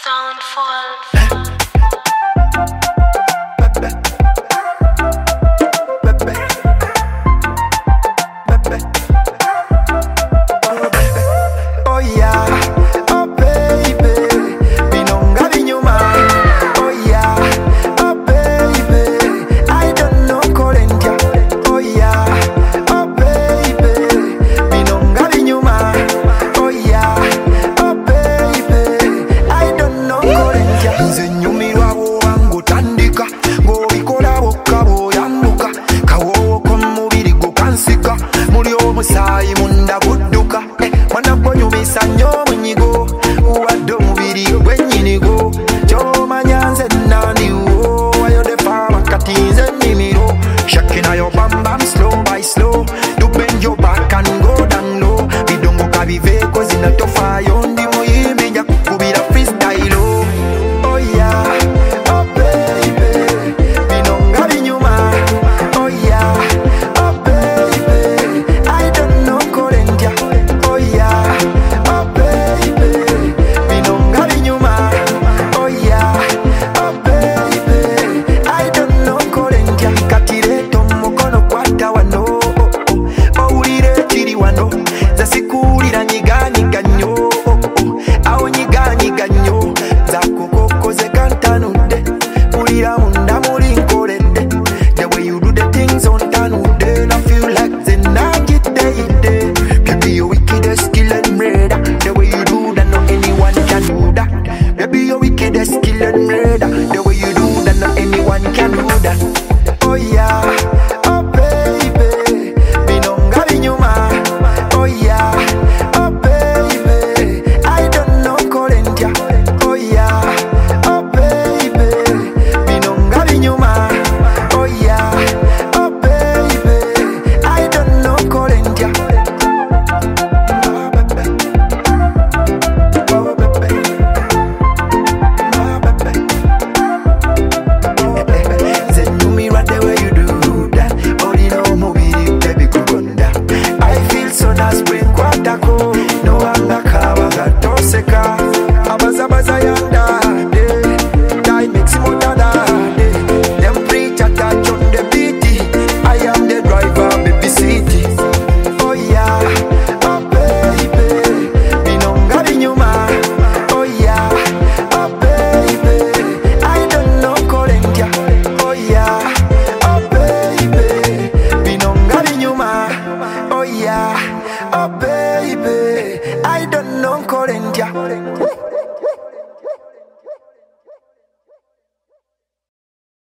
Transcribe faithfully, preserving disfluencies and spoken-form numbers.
Soundfall. Oh yeah, oh baby, binonga binyuma. Oh yeah, oh baby, I don't know Kolentia. Oh yeah, oh baby, binonga binyuma. Oh yeah, oh baby, I don't know Kolentia. Nze nyumirwa wangu tandika, ngo bikola bokabo yambuka. Kawo ko mubiri gukansika, muri omusayi munda gudduka. Mwana gwonyumisa nnyo munyigo, uwadde omubiri gwennyinigo. Ky'omanya nze naniwo, wayodefa wakati nze nnimiro. Shaking your bam bam slow by slow, you bend your back and go down low. Bidongoka biveko zinatofaayo, ndi muyimbi nja kukubira freestyle. Oh yeah, oh baby, binonga binyuma. Oh yeah, oh baby, I don't know Kolentia. Oh yeah, oh baby, binonga binyuma. Oh yeah, oh baby, I don't know Kolentia. Katireto mukono kwata wano, owulire kiri wano. Nze sikuwulira nyiganyiga nnyo, awo nyiganyiga nnyo. Zakukokoze kantanudde, wulira munda muli nkoledde. The way you do the things ontanudde, and I feel like the nangiteyidde. Baby, you're wickedest killing murder. The way you do that, no anyone can do that. Baby, you're wickedest killing murder. The way you do that, no anyone can do that. Oh yeah, oh baby, binonga binyuma. Oh yeah, oh baby, I don't know Kolentia. Oh yeah, oh baby, binonga binyuma. Oh yeah, oh baby, I don't know Kolentia. Oh baby, oh baby, then you me right the way you do that. Only no mubiri baby kugonda. I feel so nice when kwatako. No anga kawa gatoseka. Abaza baza yanda de. Die makes him utada de. Them preach a touch on the beat. I am the driver, baby city. Oh yeah, oh baby, binonga binyuma. Oh yeah, oh baby, I don't know Kolentia. Oh yeah, oh baby, binonga binyuma. Oh yeah, oh baby, I don't know Kolentia.